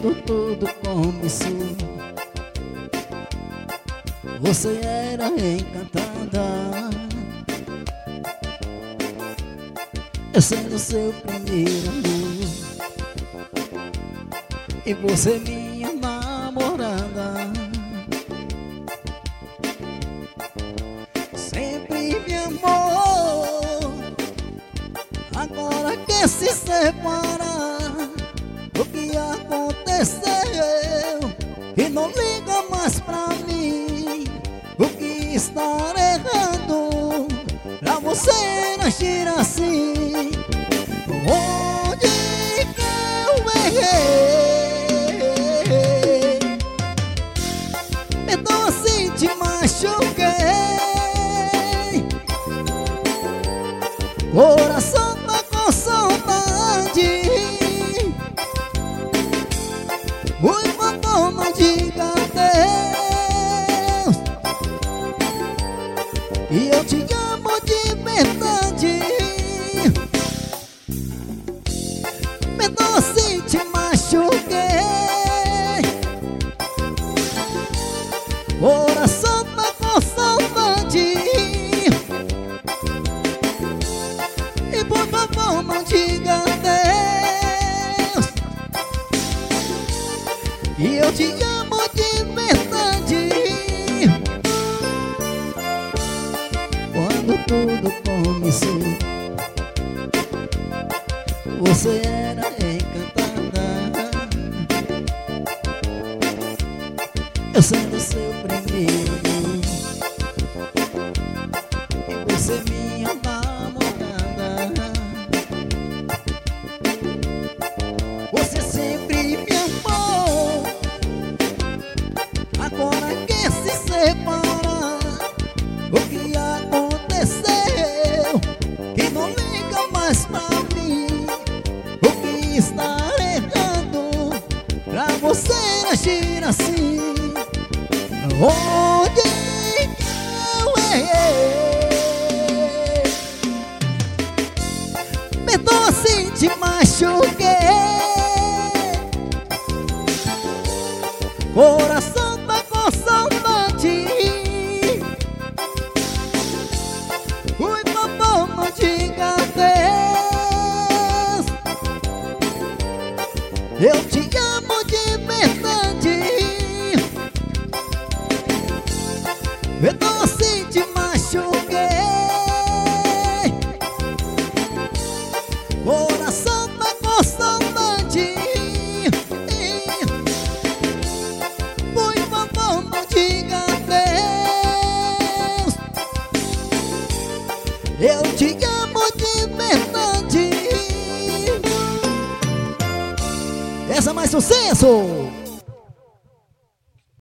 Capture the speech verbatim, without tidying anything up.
Quando tudo começou, você era encantada, eu sendo seu primeiro amor, e você minha namorada. Sempre me amou, agora quer se separar. O que aconteceu? E não liga mais pra mim. O que está errando pra você agir assim? Onde que eu errei? Então assim te machuquei. Coração tá com saudade. Oi, fantasma, diga adeus. E eu te amo de verdade. Então assim te machuquei. Coração tá com saudade. E por favor não diga adeus. E eu te amo de verdade. Quando tudo começou, você era encantada, eu sendo seu primeiro amor, e você minha namorada. Você sempre me amou, agora quer se separar. O que aconteceu? Que não liga mais pra mim. O que está errando pra você agir assim? Onde que eu errei? Então assim te machuquei. Coração tá com saudade. Oi, papai, não diga adeus. Eu te amo de verdade. Então assim te machuquei. Coração tá com saudade. Por favor não diga adeus. Eu te amo de verdade. Essa é mais sucesso.